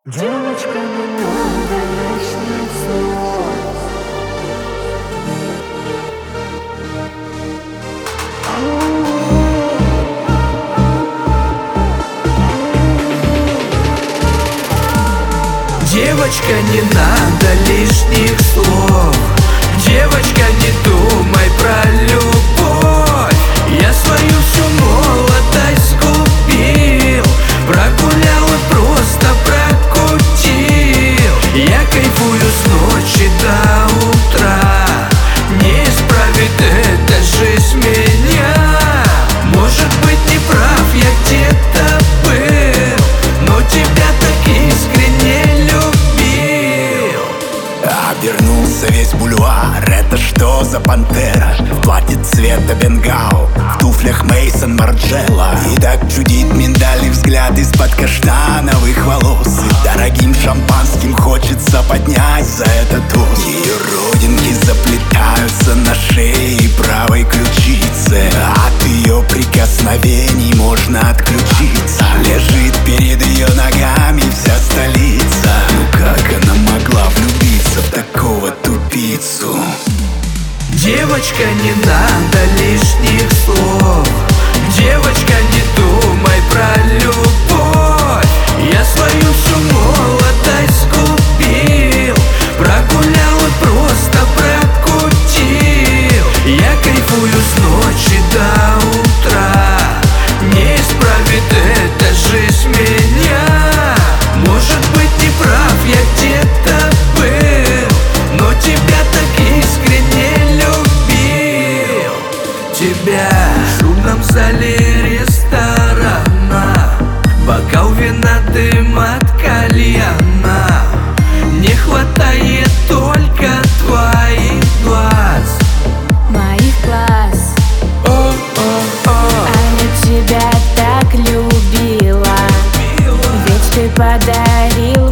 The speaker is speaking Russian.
Девочка, не надо лишних слов. Девочка, не надо лишних слов. Девочка, не думай про любовь. Я свою всю молодость купил, прогулял и просто прокутил. Я кайфую с ночи до утра. Не исправит эта жизнь меня. Может быть, не прав я где-то был, но тебя так искренне любил. Обернулся весь бульвар, это что за пантера? В платье цвета бенгал, в туфлях Мейсон Марджелла. И так чудит миндальный взгляд из-под каштановых волос. И дорогим шампанским хочется поднять за это тост. Ее родинки заплетаются на шее и правой ключице. От ее прикосновений можно отключиться. Лежит перед ее ногами вся столица. Ну как она могла влюбиться в такого тупицу? Девочка, не надо лишних слов. Девочка, не думай про любовь. Я свою всю молодость купил, прогулял и просто прокутил. Я кайфую с ночи до утра. Не исправит эта жизнь меня. Может быть, не прав я где-то был, но тебя так искренне любил. Тебя в шумном зале ресторана, бокал вина, дым от кальяна. Не хватает только твоих глаз. Моих глаз. А я тебя так любила, ведь ты подарил